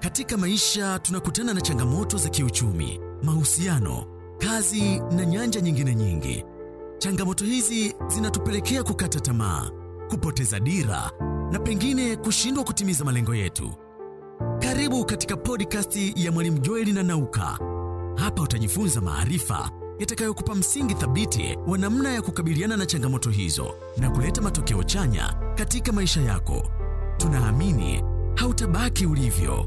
Katika maisha tunakutana na changamoto za kiuchumi, mahusiano, kazi na nyanja nyingine nyingi. Changamoto hizi zinatupelekea kukata tamaa, kupoteza dira na pengine kushindwa kutimiza malengo yetu. Karibu katika podcast ya Mwalimu Joel na Nauka. Hapa utajifunza maarifa yatakayokupa msingi thabiti wa namna ya kukabiliana na changamoto hizo na kuleta matokeo chanya katika maisha yako. Tunaamini hautabaki ulivyo.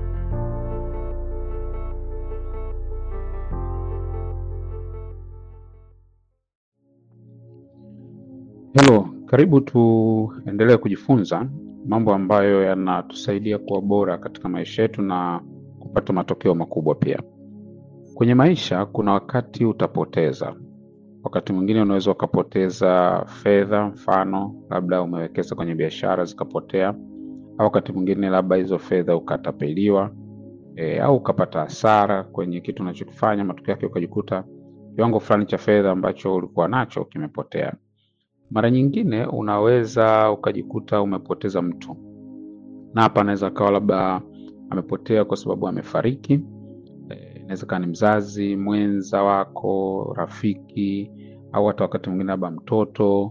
Hello, karibu tuendelee kujifunza mambo ambayo yanatusaidia kuwa bora katika maisha yetu na kupata matokeo makubwa pia. Kwenye maisha kuna wakati utapoteza. Wakati mwingine unaweza ukapoteza fedha, mfano labda umewekeza kwenye biashara zikapotea, au wakati mwingine labda hizo fedha ukatapeliwa, au ukapata hasara kwenye kitu unachokifanya, matokeo yake ukajikuta kiwango fulani cha fedha ambacho ulikuwa nacho kimepotea. Mara nyingine unaweza ukajikuta umepoteza mtu. Na hapa anaweza kawa labda amepotea kwa sababu amefariki. Inaweza kuwa ni mzazi, mwenza wako, rafiki, au hata wakati mwingine labda mtoto,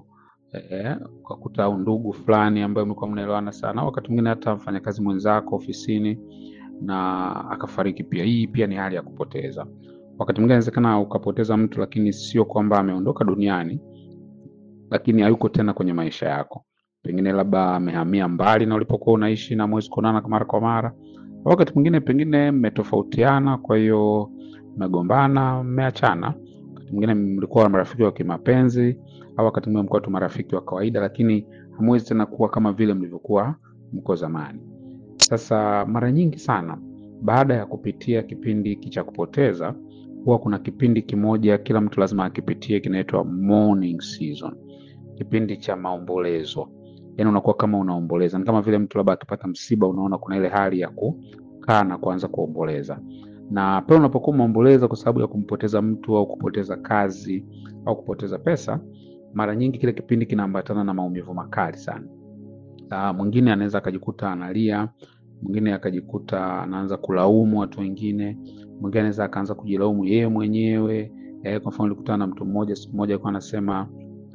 ukakuta au ndugu fulani ambaye mlikuwa mnaelewana sana, au wakati mwingine hata mfanyakazi mwenzako ofisini na akafariki pia. Hii pia ni hali ya kupoteza. Wakati mwingine inawezekana ukapoteza mtu lakini sio kwamba ameondoka duniani, lakini hayuko tena kwenye maisha yako. Pengine labda amehamia mbali na ulipokuwa unaishi na mwezi kuonana mara kwa mara. Wakati mwingine pengine mmetofautiana, kwa hiyo mmegombana, mmeachana. Wakati mwingine mlikuwa marafiki wa kimapenzi, au wakati mwingine mlikuwa tu marafiki wa kawaida, lakini hamwezi tena kuwa kama vile mlivyokuwa mko zamani. Sasa mara nyingi sana baada ya kupitia kipindi hiki cha kupoteza, huwa kuna kipindi kimoja kila mtu lazima akipitie, kinaitwa mourning season. Kipindi cha maombolezo. Yaani unakuwa kama unaomboleza. Ni kama vile mtu labda akipata msiba, unaona kuna ile hali ya kukaa na kuanza kuomboleza. Na pale unapokuwa umeomboleza kwa sababu ya kumpoteza mtu au kupoteza kazi au kupoteza pesa, mara nyingi kile kipindi kinaambatana na maumivu makali sana. Mwingine anaweza akajikuta analia, mwingine akajikuta anaanza kulaumu watu wengine, mwingine anaweza akaanza kujilaumu yeye mwenyewe. Kwa mfano nilikutana na mtu mmoja siku moja alikuwa anasema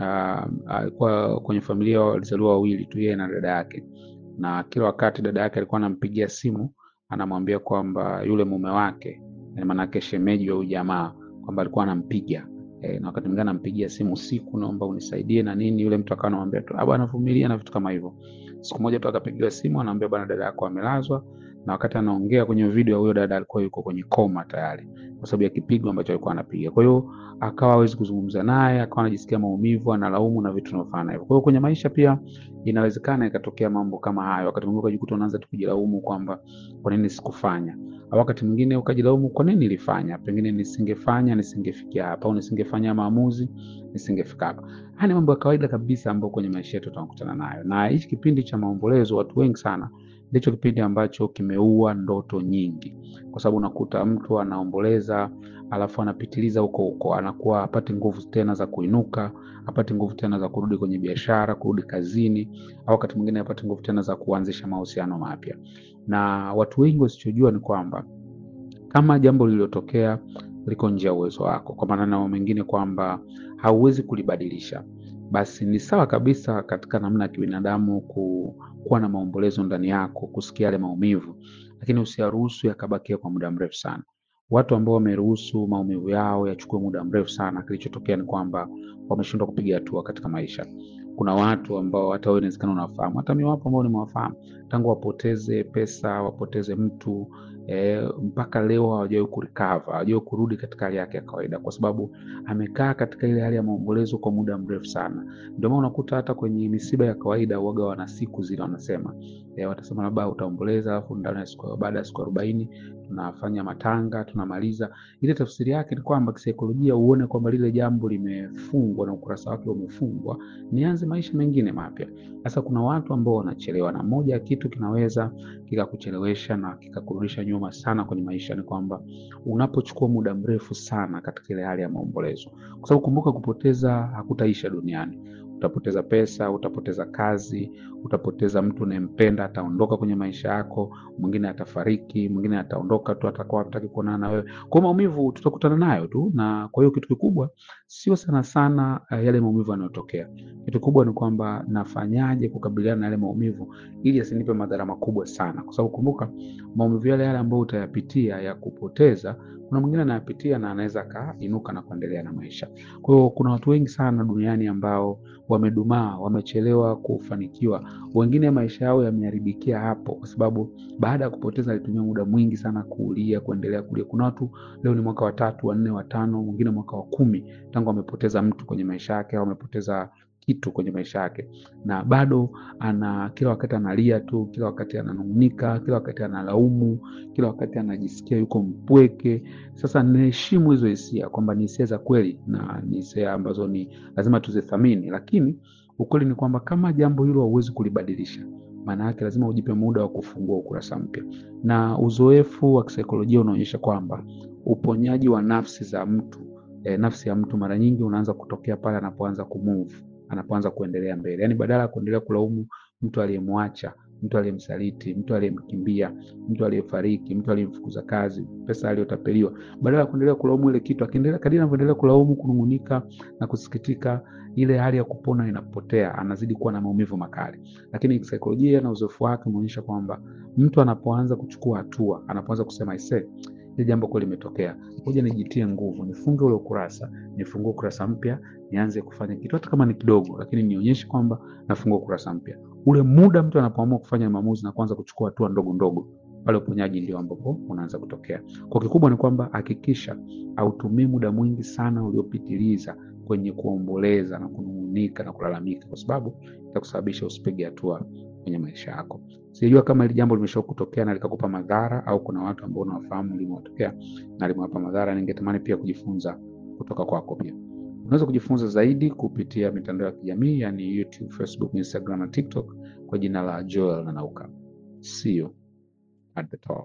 alikuwa kwenye familia walizaliwa wawili tu, yeye na dada yake, na kila wakati dada yake alikuwa anampigia simu anamwambia kwamba yule mume wake, maana yake shemeji wa jamaa, kwamba alikuwa anampiga, na wakati mwingine anampigia simu usiku, naomba unisaidie na nini. Yule mtu akawa anamwambia tu bwana vumilia na vitu kama hivyo. Siku moja tu akapigiwa simu anamwambia bwana dada yako amelazwa, na wakati anaongea kwenye video huyo dada alikuwa yuko kwenye koma tayari kwa sababu ya kipigo ambacho alikuwa anapiga. Kwa hiyo akawa hawezi kuzungumza naye, akawa anajisikia maumivu, analaumu na vitu vinavyofanana hivyo. Kwa hiyo kwenye maisha pia inawezekana ikatokea mambo kama hayo. Wakati mwingine ukajikuta unaanza kujilaumu kwamba kwa nini sikufanya, au wakati mwingine ukajilaumu kwa nini nilifanya, pengine nisingefanya nisingefikia hapa, au nisingefanya maamuzi nisingefika hapa. Haya ni mambo ya kawaida kabisa ambayo kwenye maisha yetu tunakutana nayo. Na hichi kipindi cha maombolezo watu wengi sana ndicho kipindi ambacho kimeua ndoto nyingi, kwa sababu unakuta mtu anaomboleza alafu anapitiliza huko, anakuwa hapati nguvu tena za kuinuka, hapati nguvu tena za kurudi kwenye biashara, kurudi kazini, au wakati mwingine hapati nguvu tena za kuanzisha mahusiano mapya. Na watu wengi wasichojua ni kwamba kama jambo lililotokea liko nje ya uwezo wako, kwa maana mengine kwamba hauwezi kulibadilisha, basi ni sawa kabisa katika namna ya kibinadamu kuwa na maombolezo ndani yako, kusikia yale maumivu, lakini usiyaruhusu yakabakia kwa muda mrefu sana. Watu ambao wameruhusu maumivu yao yachukue muda mrefu sana, kilichotokea ni kwamba wameshindwa kupiga hatua katika maisha. Kuna watu ambao hata wewe inawezekana unafahamu, hata mimi wapo ambao nimewafahamu, tangu wapoteze pesa, wapoteze mtu, mpaka leo hawajawahi kurecover, hawajawahi kurudi katika hali yake ya kawaida, kwa sababu amekaa katika ile hali ya maombolezo kwa muda mrefu sana. Ndio maana unakuta hata kwenye misiba ya kawaida huaga wana siku zile wanasema, watasema labda utaomboleza alafu baada ya siku 40 tunafanya matanga, tunamaliza. Ile tafsiri yake ni kwamba kisaikolojia uone kwamba lile jambo limefungwa na ukurasa wake umefungwa, nianze maisha mengine mapya. Sasa kuna watu ambao wanachelewa, na moja ya kitu kinaweza kikakuchelewesha na kikakurudisha nyuma sana kwenye maisha ni kwamba unapochukua muda mrefu sana katika ile hali ya maombolezo. Kwa sababu kumbuka, kupoteza hakutaisha duniani. utapoteza pesa, utapoteza kazi, utapoteza mtu unayempenda, ataondoka kwenye maisha yako, mwingine atafariki, mwingine ataondoka tu, atakuwa hataki kuonana na wewe. Kwa maumivu tutakutana nayo tu, na kwa hiyo kitu kikubwa sio sana yale maumivu yanayotokea. Kitu kikubwa ni kwamba nafanyaje kukabiliana na yale maumivu ili yasinipe madhara makubwa sana, kwa sababu kumbuka, maumivu yale ambayo utayapitia ya kupoteza, kuna mwingine anayapitia na anaweza kainuka na kuendelea na maisha. Kwa hiyo kuna watu wengi sana duniani ambao wamedumaa, wamechelewa kufanikiwa. Wengine maisha yao yameharibikia hapo kwa sababu baada ya kupoteza alitumia muda mwingi sana kulia, kuendelea kulia. Kuna watu leo ni mwaka wa 3, wa 4, wa 5, mwingine mwaka wa 10 tangu amepoteza mtu kwenye maisha yake au amepoteza kitu kwenye maisha yake, na bado kila wakati analia tu, kila wakati ananung'unika, kila wakati analaumu, kila wakati anajisikia yuko mpweke. Sasa niheshimu hizo hisia kwamba ni hisia za kweli na ni hisia ambazo ni lazima tuzithamini, lakini ukweli ni kwamba kama jambo hilo hauwezi kulibadilisha, maana yake lazima ujipe muda wa kufungua ukurasa mpya. Na uzoefu wa kisaikolojia unaonyesha kwamba uponyaji wa nafsi ya mtu mara nyingi unaanza kutokea pale anapoanza kumove, anapoanza kuendelea mbele. Yaani badala ya kuendelea kulaumu mtu aliyemwacha, mtu aliyemsaliti, mtu aliyemkimbia, mtu aliyefariki, mtu aliyemfukuza kazi, pesa aliyotapeliwa, badala ya kuendelea kulaumu ile kitu, akiendelea kadiri anavyoendelea kulaumu, kunungunika na kusikitika, ile hali ya kupona inapotea, anazidi kuwa na maumivu makali. Lakini saikolojia na uzoefu wake unaonyesha kwamba mtu anapoanza kuchukua hatua, anapoanza kusema ile jambo kweli limetokea, ngoja nijitie nguvu, nifunge ule ukurasa, nifungue ukurasa mpya, nianze kufanya kitu hata kama ni kidogo, lakini nionyeshe kwamba nafungua ukurasa mpya. Ule muda mtu anapoamua kufanya maamuzi na kuanza kuchukua hatua ndogo ndogo, pale uponyaji ndio ambapo unaanza kutokea. Kwa kikubwa ni kwamba hakikisha hautumii muda mwingi sana uliopitiliza kwenye kuomboleza na kunung'unika na kulalamika, kwa sababu itakusababisha usipige hatua kwenye maisha yako. Sijui kama hili jambo limeshakutokea na likakupa madhara, au kuna watu ambao unawafahamu limewatokea na limewapa madhara. Ningetamani pia kujifunza kutoka kwako pia. Unaweza kujifunza zaidi kupitia mitandao ya kijamii, yani YouTube, Facebook, Instagram na TikTok kwa jina la Joel Nanauka. See you at the top.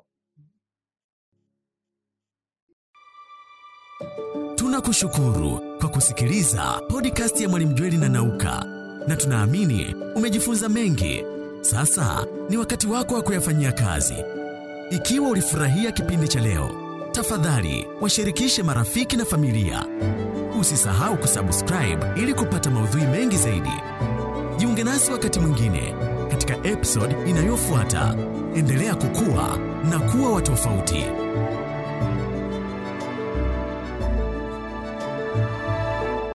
Tunakushukuru kwa kusikiliza podcast ya Mwalimu Joel Nanauka, na tunaamini umejifunza mengi. Sasa ni wakati wako wa kuyafanyia kazi. Ikiwa ulifurahia kipindi cha leo, tafadhali washirikishe marafiki na familia. Usisahau kusubscribe ili kupata maudhui mengi zaidi. Jiunge nasi wakati mwingine katika episode inayofuata. Endelea kukua na kuwa wa tofauti.